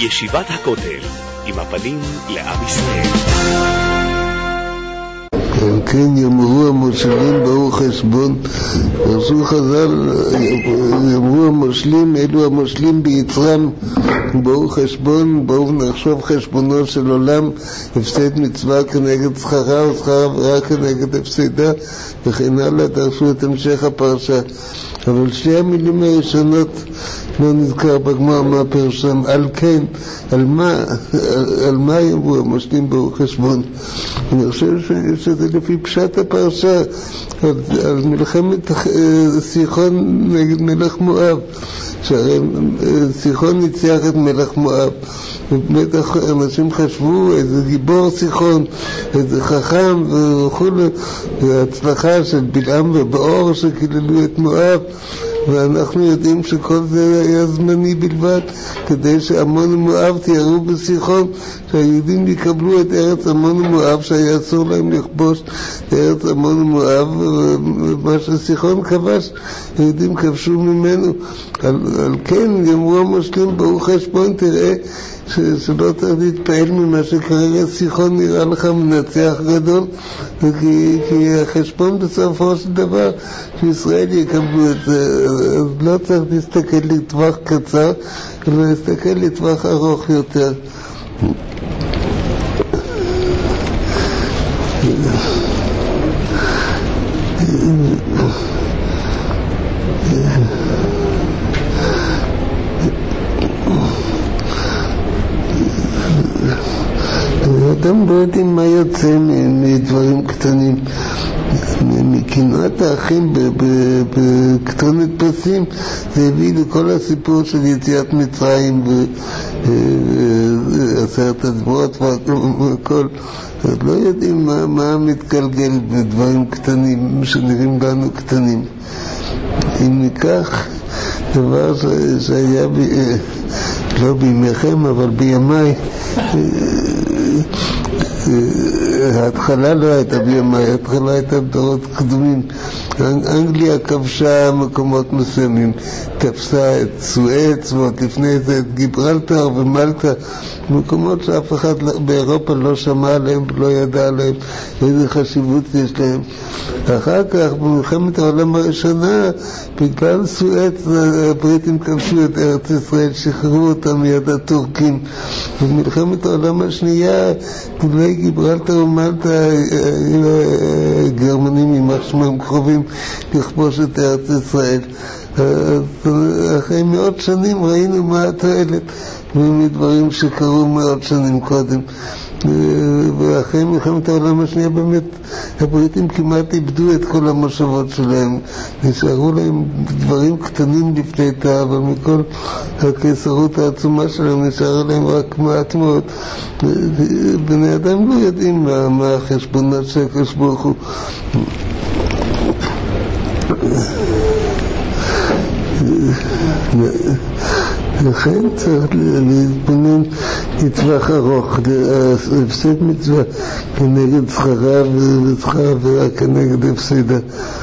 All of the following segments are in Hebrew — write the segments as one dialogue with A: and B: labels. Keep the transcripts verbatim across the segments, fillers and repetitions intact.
A: ישיבת הכותל, עם הפנים לעם ישראל.
B: כן, יאמרו המושלים ברוך חשבון. רשו חז"ל, יאמרו המושלים, אלו המושלים ביצרם ברוך חשבון, ברוך נחשוב חשבונו של עולם, הפסד מצווה כנגד שכרה ושכרה עבירה כנגד הפסדה וכן הלאה. דרשו את המשך הפרשה, אבל שתי המילים הראשונות לא נזכר בגמרא מה פירושם. על כן, על מה, על מה יאמרו המושלים ברוך חשבון? אני חושב שזה לפי פשט הפרשה, על, על מלחמת סיחון נגד מלך מואב, שהרי סיחון ניצח את מלך מואב, ובטח אנשים חשבו איזה גיבור סיחון, איזה חכם וכו', וההצלחה של בלעם ובאור שקיללו את מואב, ואנחנו יודעים שכל זה היה זמני בלבד, כדי שעמון ומואב תיארו בסיחון, שהיהודים יקבלו את ארץ עמון ומואב, שהיה אסור להם לכבוש ארץ עמון ומואב, ומה שסיחון כבש, היהודים כבשו ממנו. על, על כן יאמרו המושלים ברוך חשבון, תראה שלא צריך להתפעל ממה שכרגע סיחון נראה לך מנצח גדול, כי, כי החשבון בסופו של דבר שישראל יקבלו את זה. אז לא צריך להסתכל לטווח קצר, אלא להסתכל לטווח ארוך יותר. אדם לא יודעים מה יוצא מדברים קטנים. מקנאת האחים בקטרונת פסים, זה הביא לכל הסיפור של יציאת מצרים ועשרת הדברות והכל. אז לא יודעים מה, מה מתגלגל בדברים קטנים שנראים לנו קטנים. אם ניקח דבר שהיה ב... לא בימיכם אבל בימיי, ההתחלה לא הייתה בימיי, ההתחלה הייתה בדורות קדומים. אנגליה כבשה מקומות מסוימים, תפסה את סואץ ועוד לפני זה את גיברלטר ומלטה, מקומות שאף אחד באירופה לא שמע עליהם ולא ידע עליהם איזה חשיבות יש להם. אחר כך במלחמת העולם הראשונה, בגלל סואץ הבריטים כבשו את ארץ ישראל, שחררו אותם מיד הטורקים. במלחמת העולם השנייה, גבולי גיברלטר ומלטה, גרמנים יימח שמם קרובים לכבוש את ארץ ישראל. אחרי מאות שנים ראינו מה התועלת מדברים שקרו מאות שנים קודם. ואחרי מלחמת העולם השנייה באמת הבריטים כמעט איבדו את כל המושבות שלהם, נשארו להם דברים קטנים לפליטה, אבל מכל הקיסרות העצומה שלהם נשאר להם רק מעט מאוד. בני אדם לא יודעים מה, מה החשבונות של הקדוש ברוך הוא. לכן צריך להתבונן לטווח ארוך, הפסד מצווה כנגד שכרה ושכרה עבירה כנגד הפסדה.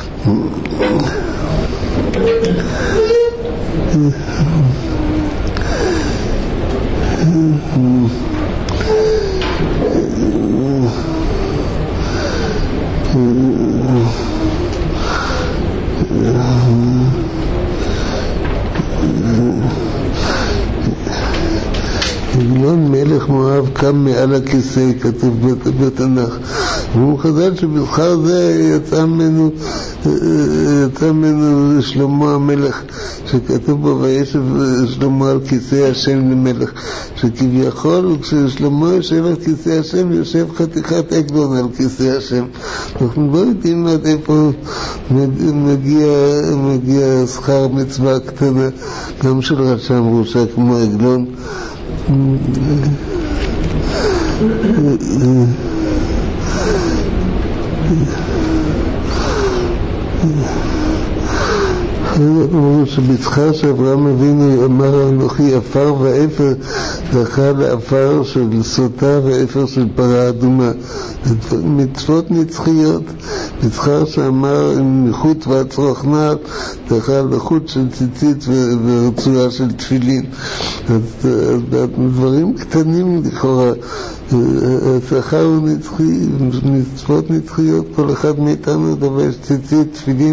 B: עגלון מלך מואב קם מעל הכיסא, כתוב בתנ"ך. והוא חז"ל שבזכר זה יצא ממנו, יצא ממנו שלמה המלך, שכתוב בו וישב שלמה על כיסא השם למלך, שכביכול כששלמה יושב על כיסא השם יושב חתיכת עגלון על כיסא השם. אנחנו לא יודעים עד איפה מגיע, מגיע שכר מצווה קטנה, גם של רשם ראשה כמו עגלון. אמרו שבצחר שאברהם אבינו אמר אנוכי עפר ואפר, זכה לעפר של סוטה ואפר של פרה אדומה. מצוות נצחיות. בצחר שאמר מחוט ועצרוך נעל, זכה לחוט של ציצית ורצועה של תפילין. אז דברים קטנים לכאורה. השכר הוא נצחי, מצוות נצחיות, כל אחד מאיתנו דבש ציצית, תפילין,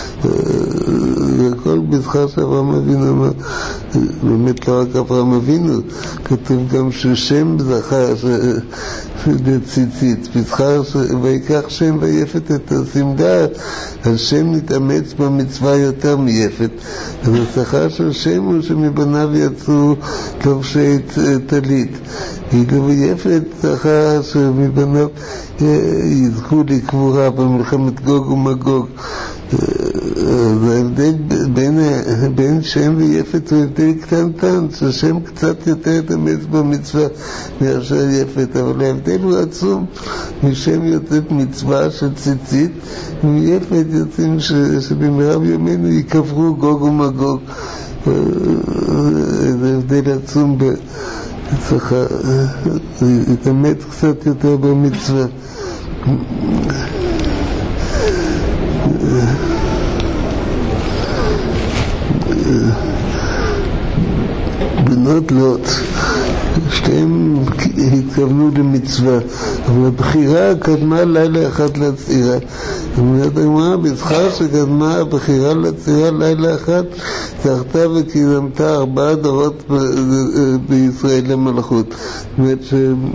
B: וכל בזכר שאברהם אבינו אמר, באמת לא רק אברהם אבינו, כתוב גם ששם זכה ציצית, בזכר ויקח שם ויפת את השמדה, השם נתאמץ במצווה יותר מיפת. אז השכר של שם הוא שמבניו יצאו לובשי טלית, ואילו ביפת זכה שמבניו יזכו לקבורה במלחמת גוג ומגוג. ההבדל בין, בין שם ויפת הוא הבדל קטנטן, ששם קצת יותר תאמץ במצווה מאשר יפת, אבל ההבדל הוא עצום. משם יוצאת מצווה של ציצית, ומיפת יוצאים שבמרב ימינו יקברו גוג ומגוג. זה הבדל עצום, צריך להתאמץ קצת יותר במצווה. בנות לוט, שתיהם התכוונו למצווה, אבל הבחירה קדמה לילה אחד לצעירה. אומרת הגמרא, בזכר שקדמה הבחירה לצעירה לילה אחד, זכתה וקידמתה ארבעה דורות בישראל למלכות. זאת אומרת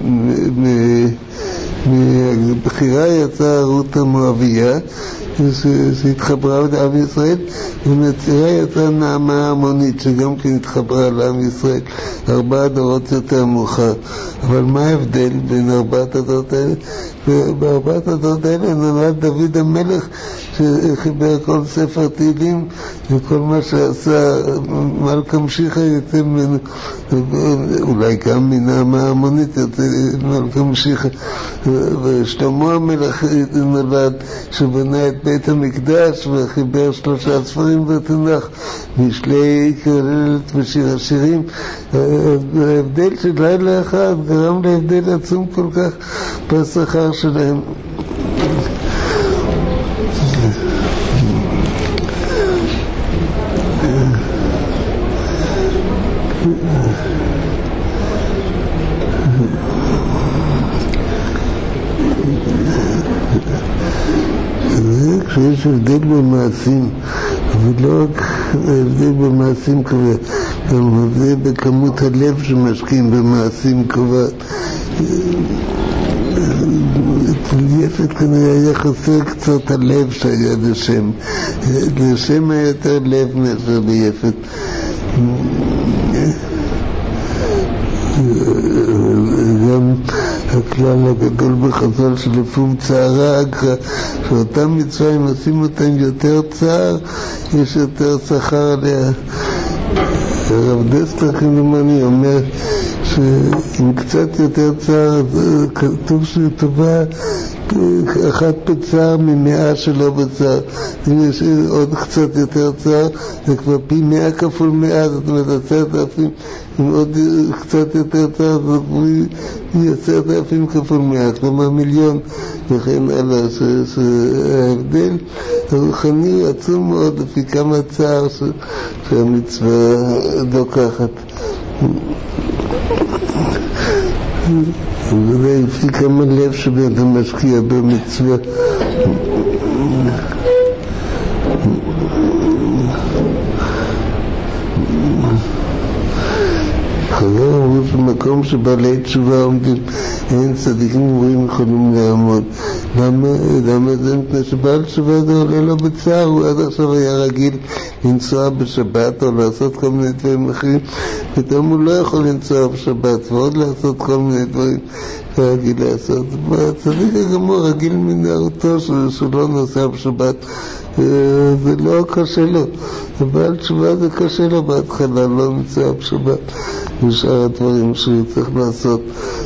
B: שמבחירה יצאה רות המואביה שהתחברה לעם ישראל, ומהצעירה יצאה נעמה המונית שגם כן התחברה לעם ישראל ארבעה דורות יותר מאוחר. אבל מה ההבדל בין ארבעת הדורות האלה? בארבעת הדורות האלה נולד דוד המלך שחיבר כל ספר תהילים, וכל מה שעשה מלכה משיחה יוצא ממנו, אולי גם מנעמה המונית יוצא מלכה משיחה. ושלמה המלך נולד שבנה את בית המקדש וחיבר שלושה ספרים בתנ"ך, משלי, כוללת ושיר השירים. ההבדל של לילה אחד גרם להבדל עצום כל כך בשכר שלהם. כשיש הבדל במעשים, אבל לא רק הבדל במעשים קובע, גם הבדל בכמות הלב שמשקיעים במעשים קובע. יפת כנראה היה חסר קצת הלב שהיה לשם, לשם היה יותר לב מאשר ביפת. גם הכלל הגדול בחז"ל שלפום צערה אגרא, שאותם מצווים עושים אותם יותר צער, יש יותר שכר עליה. הרב דסטר כמדומני אומר שעם קצת יותר צער כתוב שהוא טובה אחת בצער ממאה שלא בצער. אם יש עוד קצת יותר צער זה כבר פי מאה כפול מאה, זאת אומרת עשרת אלפים. אם עוד קצת יותר צער זה כבר עשרת אלפים כפול מאה, כלומר מיליון וכן הלאה. שההבדל הרוחני עצום מאוד לפי כמה צער שהמצווה דוקחת. וזה לפי כמה לב שבאתה משקיע במצווה. חז"ל אמרו במקום שבעלי תשובה עומדים אין צדיקים אומרים יכולים לעמוד. למה? למה זה? מפני שבעל תשובה זה עולה לו בצער. הוא עד עכשיו היה רגיל לנסוע בשבת או לעשות כל מיני דברים אחרים, פתאום הוא לא יכול לנסוע בשבת ועוד לעשות כל מיני דברים. רגיל לעשות. הצדיק הגמור רגיל מנערותו שהוא לא נוסע בשבת, זה לא קשה לו. הבעל תשובה זה קשה לו בהתחלה, לא נמצא בשבת ושאר הדברים שהוא צריך לעשות.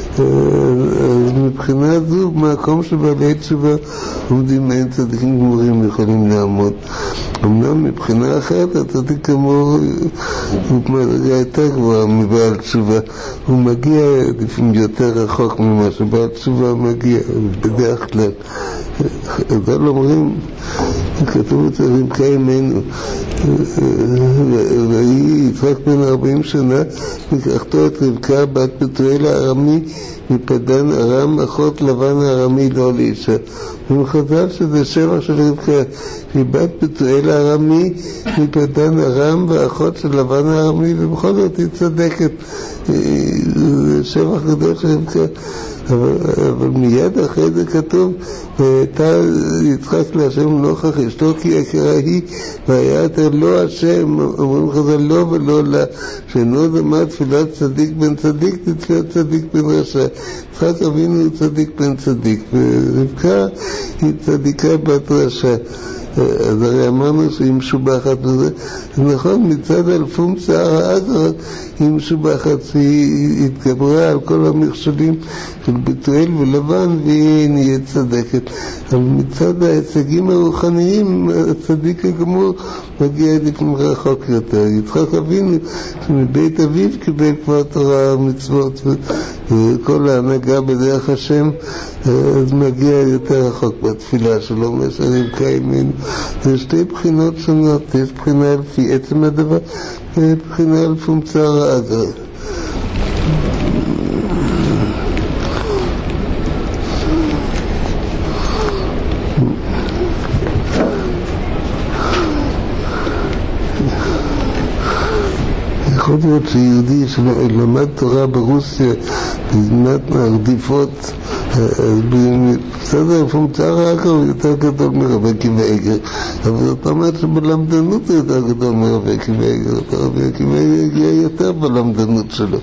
B: מבחינה זו, במקום שבעלי תשובה עומדים, אין צדיקים גמורים יכולים לעמוד. אמנם מבחינה אחרת, הצדיק גמור הוא מדרגה יותר גבוהה מבעל תשובה. הוא מגיע לפעמים יותר רחוק ממה שבעל תשובה מגיע, בדרך כלל. אבל אומרים, כתוב את רבקה אמנו, והיא יצחק בן ארבעים שנה, לקחתו את רבקה בת בתואל הארמי מפדן ארם, אחות לבן הארמי לא לאישה. ומחזל שזה שבח של רבקה, היא בת בתואל הארמי מפדן ארם ואחות של לבן הארמי, ובכל זאת היא צדקת. זה שבח גדול של רבקה. אבל, אבל מיד אחרי זה כתוב, ואתה יצחק להשם נוכח אשתו כי יקרה היא, והיה יותר לא השם, אומרים חז"ל לא ולא לה, שאינו דמה תפילת צדיק בן צדיק, תפילת צדיק בן רשע. יצחק אבינו הוא צדיק בן צדיק, ורבקה היא צדיקה בת רשע. אז הרי אמרנו שהיא משובחת וזה, נכון, מצד אלפום שיער האגר היא משובחת, היא התגברה על כל המכשולים של בתואל ולבן והיא נהיית צדקת. אבל מצד ההישגים הרוחניים הצדיק הגמור מגיע לפעמים רחוק יותר. יצחק אבינו שמבית אביו קיבל כבר תורה ומצוות וכל ההנהגה בדרך השם, אז מגיע יותר רחוק בתפילה שלו מאשר רבקה אמנו. זה שתי בחינות שונות, יש בחינה לפי עצם הדבר ובחינה לפום שיער האגר. יכול להיות שיהודי שלמד תורה ברוסיה בזמנת הרדיפות, בסדר, לפעמים שיער האגר הוא יותר גדול מרבי עקיבא איגר, אבל זאת אומרת שבלמדנות הוא יותר גדול מרבי עקיבא איגר. רבי עקיבא איגר הגיע יותר בלמדנות שלו,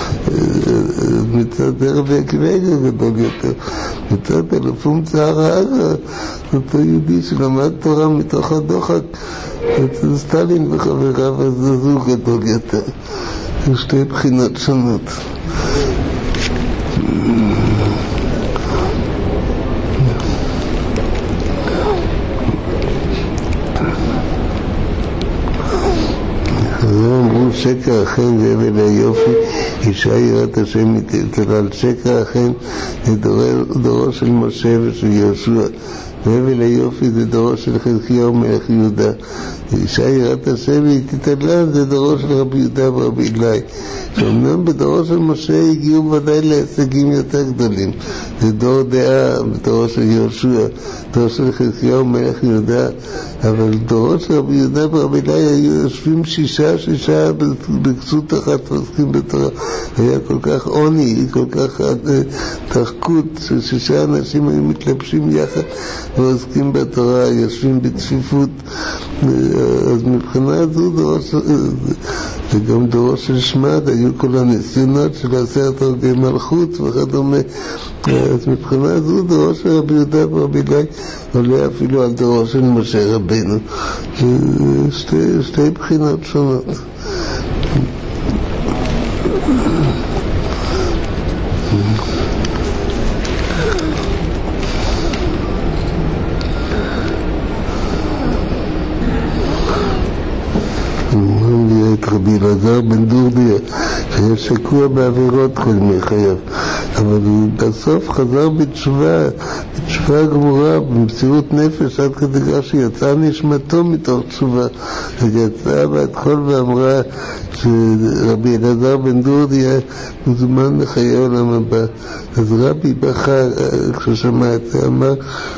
B: מצד רבי עקיבא איגר גדול יותר. מצד לפעמים שיער האגר, אותו יהודי שלמד תורה מתוך הדוחק אצל סטלין וחבריו, אז זו גדול יותר. שתי בחינות שונות. אמרו שקר אכן והבל היופי, אישה יראת השם מתתלל. שקר אכן זה דורו של משה ושל יהושע, והבל היופי זה דורו של חזקיהו מלך יהודה. אישה יראת השם מתתלל זה דורו של רבי יהודה ורבי אילאי, שאומנם בדורו של משה הגיעו ודאי להישגים יותר גדולים. זה דור דעה בדורו של יהושע, דורו של חזקיהו מלך יהודה, אבל דורות של רבי יהודה ורבי אילאי היו יושבים שישה שישה בכסות אחת ועוסקים בתורה. היה כל כך עוני, כל כך תחקות, ששישה אנשים היו מתלבשים יחד ועוסקים בתורה, יושבים בצפיפות. אז מבחינה זו דורות, וגם דורות של שמד, היו כל הניסיונות של עשרת הרגי מלכות וכדומה. אז מבחינה זו דורות של רבי יהודה ורבי אילאי עולה אפילו על דורו של משה רבנו. שתי, שתי בחינות שונות. אומרים לי את רבי אלעזר בן דורדיה שהיה שקוע בעבירות כל ימי חייו, אבל הוא בסוף חזר בתשובה, בתשובה גמורה, במסירות נפש, עד כדי כך שיצאה נשמתו מתוך תשובה. ויצאה בת קול ואמרה שרבי אלעזר בן דורדיה מוזמן לחיי עולם הבא. אז רבי בכה כששמע את זה, אמר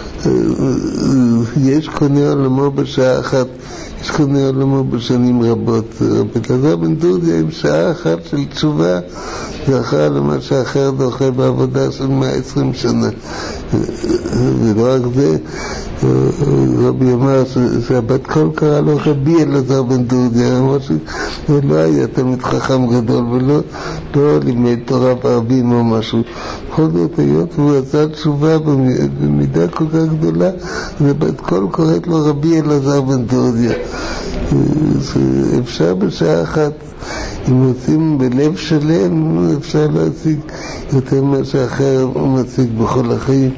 B: יש קונה עולמו בשעה אחת, יש קונה עולמו בשנים רבות. רבי אלעזר בן דורדיה עם שעה אחת של תשובה זכה למה שאחר דוחה בעבודה של מאה ועשרים שנה. ולא רק זה, רבי אמר שהבת קול קרא לו רבי אלעזר בן דורדיה, אמר שלא היה תלמיד חכם גדול ולא לא לימד תורה ברבים או משהו, בכל זאת היות והוא עשה תשובה במידה כל כך גדולה, ובת כל קוראת לו רבי אלעזר בן דורדיה. אפשר בשעה אחת, אם עושים בלב שלם, אפשר להשיג יותר מה שאחר הוא משיג בכל החיים.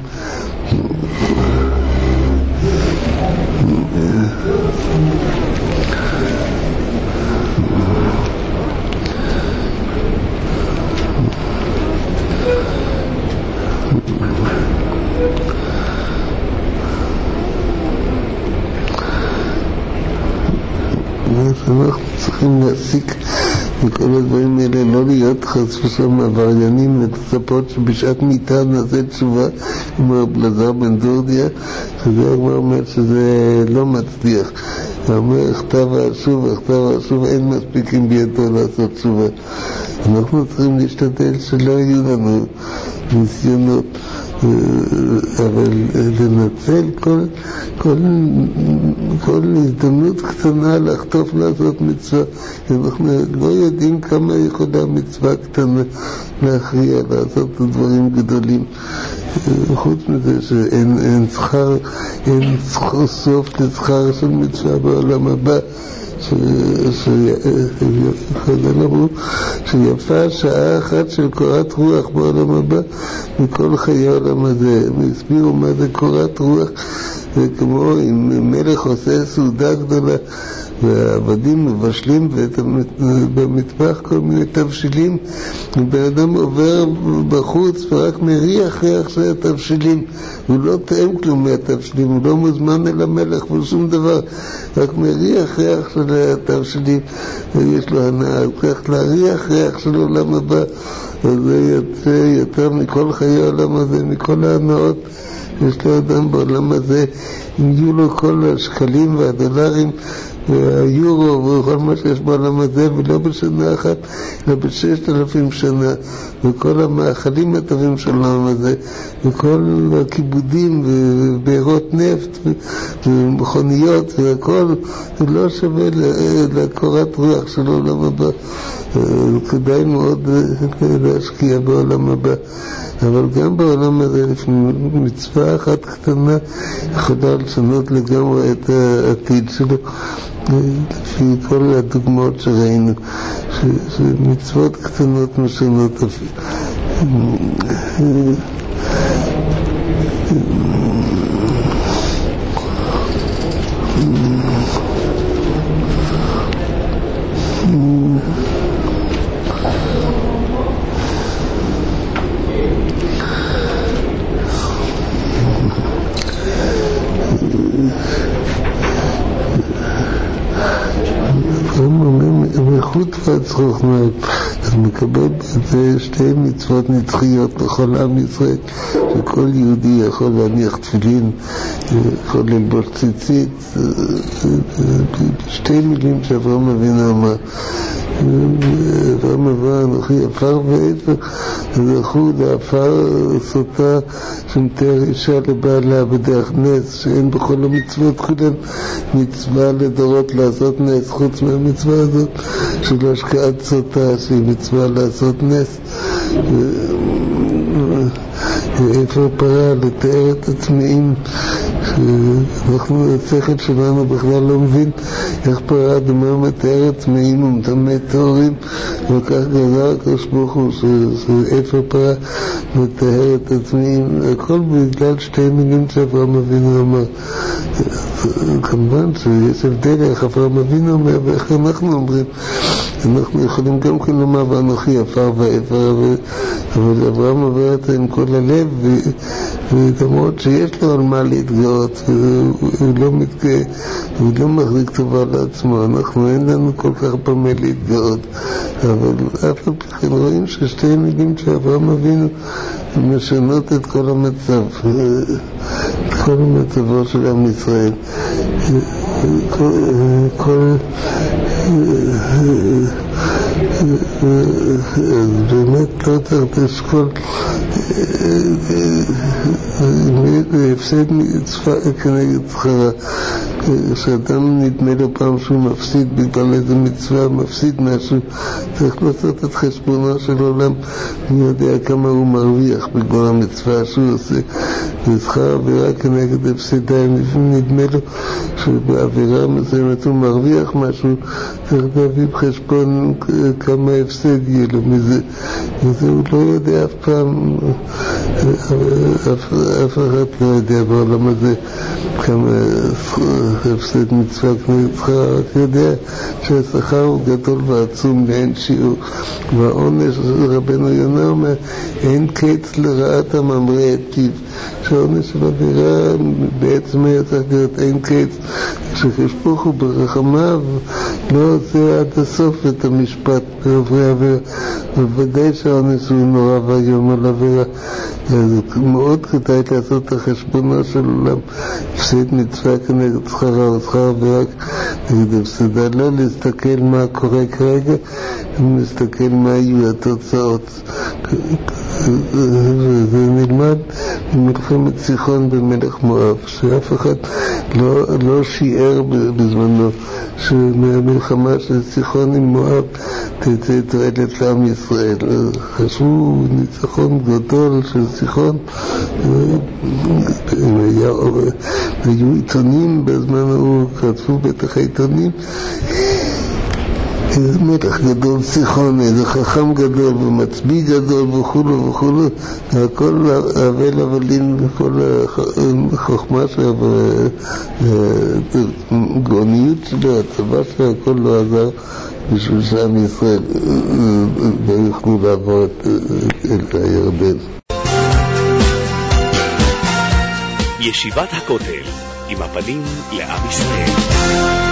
B: אנחנו צריכים להסיק מכל הדברים האלה, לא להיות חס ושלום עבריינים ולצפות שבשעת מיטה נעשה תשובה כמו רבי אלעזר בן דורדיה, שזה הגמרא אומר שזה לא מצליח. הוא אומר, הכתב ואשוב, הכתב ואשוב, אין מספיקים בידו לעשות תשובה. אנחנו צריכים להשתדל שלא יהיו לנו ניסיונות, אבל לנצל כל, כל, כל הזדמנות קטנה לחטוף לעשות מצווה. אנחנו לא יודעים כמה יכולה מצווה קטנה להכריע, לעשות דברים גדולים. חוץ מזה שאין אין שכר, אין סוף לשכר של מצווה בעולם הבא, שיפה שעה אחת של קורת רוח בעולם הבא מכל חיי העולם הזה. הם הסבירו מה זה קורת רוח, וכמו אם מלך עושה סעודה גדולה והעבדים מבשלים במטבח כל מיני תבשילים, בן אדם עובר בחוץ ורק מריח ריח של התבשילים, הוא לא טעם כלום מהתבשילים, הוא לא מוזמן אל המלך ושום דבר, רק מריח ריח של התבשילים, ויש לו הנאה. צריך להריח ריח של עולם הבא, וזה יוצא יותר מכל חיי העולם הזה, מכל ההנאות יש לו אדם בעולם הזה. אם יהיו לו כל השקלים והדולרים והיורו וכל מה שיש בעולם הזה, ולא בשנה אחת, אלא בששת אלפים שנה, וכל המאכלים הטובים של העולם הזה, וכל הכיבודים ובארות נפט ומכוניות והכל, זה לא שווה לקורת רוח של העולם הבא. כדאי מאוד להשקיע בעולם הבא, אבל גם בעולם הזה מצווה אחת קטנה יכולה לשנות לגמרי את העתיד שלו, לפי כל הדוגמאות שראינו, שמצוות קטנות משנות אפילו. מחוץ והצרוך מאוד, אז מקבל בזה שתי מצוות נצחיות לכל עם ישראל, שכל יהודי יכול להניח תפילין, יכול ללבוש ציצית, שתי מילים שאברהם אבינו אמר. אברהם אמר, אנוכי עפר ואפר, זכו לעפר סוטה שמתאר אישה לבעלה בדרך נס, שאין בכל המצוות כולן מצווה לדורות לעשות נס, חוץ מהמצווה הזאת של השקעת סוטה שהיא מצווה לעשות נס. ואפר פרה לתאר את עצמאים, שאנחנו השכל שלנו בכלל לא מבין איך פרה דומה מתאר עצמאים ומטמא טהורים, וכך גזר הקדוש ברוך הוא שאפר פרה מתאר את עצמאים, הכל בגלל שתי מילים שאברהם אבינו אמר. כמובן שיש הבדל איך אברהם אבינו אומר ואיך אנחנו אומרים. אנחנו יכולים גם כן לומר ואנוכי עפר ואפר, אבל אברהם אומר את זה עם כל הלב, ולמרות שיש לו על מה להתגאות, הוא לא מתגאה, הוא לא מחזיק טובה לעצמו, אנחנו אין לנו כל כך במה להתגאות, אבל אף על פי כן רואים ששתי מילים שאברהם אבינו משנות את כל המצב, את כל המצבו של עם ישראל. כל, כל אז באמת לא צריך לשקול הפסד מצווה כנגד שכרה. שאדם נדמה לו פעם שהוא מפסיד בגלל איזה מצווה, מפסיד משהו, צריך לעשות את חשבונו של עולם, אני יודע כמה הוא מרוויח בגלל המצווה שהוא עושה, ושכר עבירה כנגד הפסדיים, נדמה לו שבעבירה מסוימת הוא מרוויח משהו, צריך להביא בחשבון כמה הפסד יהיה לו מזה, וזה הוא לא יודע אף פעם, אף, אף אחד לא יודע בעולם הזה כמה הפסד מצווה כנגד שכר, רק יודע שהשכר הוא גדול ועצום לאין שיעור, והעונש רבנו יונה אומר אין קץ לרעת הממרה את פיו, שהעונש של עבירה בעצם היה צריך להיות אין קץ, כשחשבוך הוא ברחמיו לא עושה עד הסוף את המשפט בעוברי עבירה, ובוודאי שהעונש הוא נורא והיום על עבירה, אז מאוד כדאי לעשות את החשבונו של עולם, הפסד מצווה כנגד שכרה או שכר עבירה נגד הפסדה, לא להסתכל מה קורה כרגע, להסתכל מה יהיו התוצאות. וזה נלמד במלחמת סיחון במלך מואב, שאף אחד לא, לא שיער בזמנו שמהמלחמה של סיחון עם מואב תצא תועלת לעם ישראל. חשבו ניצחון גדול של סיחון, היו עיתונים בזמן הוא, כתבו בטח העיתונים איזה מלך גדול סיחון, איזה חכם גדול ומצביא גדול וכולו וכולו, הכל אבל הבלים, כל החוכמה שלו והגאוניות שלו, הצבא שלו, הכל לא עזר בשביל שעם ישראל לא יוכלו לעבור את הירדן.
A: ישיבת הכותל עם הפנים לעם ישראל.